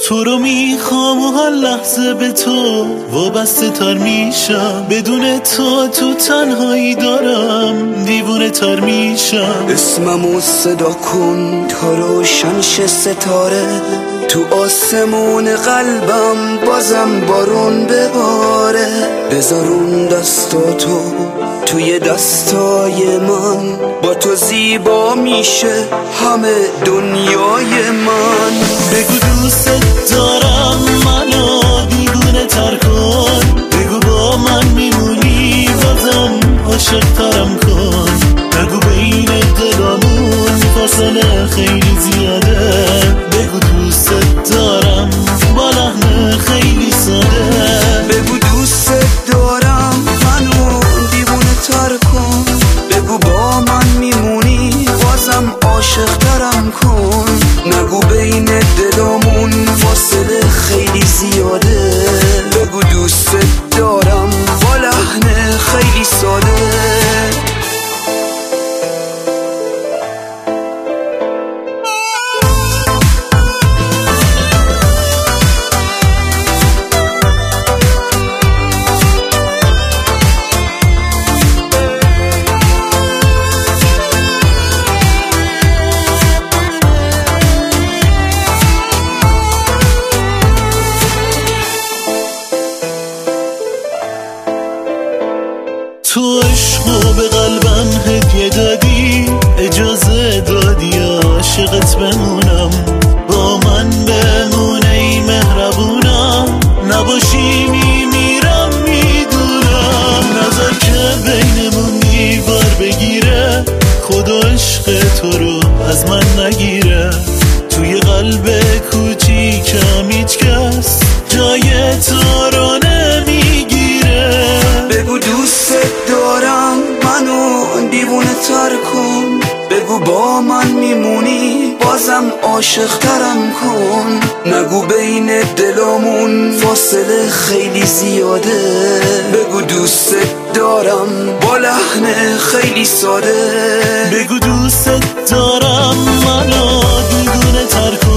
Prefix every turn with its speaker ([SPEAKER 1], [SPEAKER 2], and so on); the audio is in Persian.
[SPEAKER 1] تو رو میخوام و هر لحظه به تو وابسته تر میشم، بدون تو تو تنهایی دارم دیوونه تر میشم.
[SPEAKER 2] اسممو صدا کن تا روشن شه ستاره، تو آسمون قلبم بازم بارون بباره. بذارون دستاتو توی دستای من، با تو زیبا میشه همه دنیای من.
[SPEAKER 1] بگو دوست دارم منو دیوونه تر کن، بگو با من میمونی بازم عاشق ترم کن. بگو بین دلامون فاصله خیلی زیاده، بگو دوست دارم با لحن خیلی ساده.
[SPEAKER 2] بگو دوست دارم منو دیوونه تر کن، بگو با من میمونی بازم عاشق ترم کن. نگو بین دلامون فاصله خیلی زیاده، بگو دوست دارم با لحن خیلی ساده.
[SPEAKER 1] تو عشقو به قلبم هدیه دادی، اجازه دادی عاشقت بمونم. با من بمونه ای مهربونم، نباشی میمیرم میدونم. نظر که بینمون دیوار بگیره، خدا عشق تو رو از من نگیره. توی قلب کوچیکم هیچ کس جای تو رو نمیگیره.
[SPEAKER 2] بگو دوست دارم منو دیوونه تر کن، بگو با من میمونی بازم عاشق ترم کن. نگو بین دلامون فاصله خیلی زیاده، بگو دوست دارم با لحن خیلی ساده.
[SPEAKER 1] بگو دوست دارم منو دیوونه تر کن،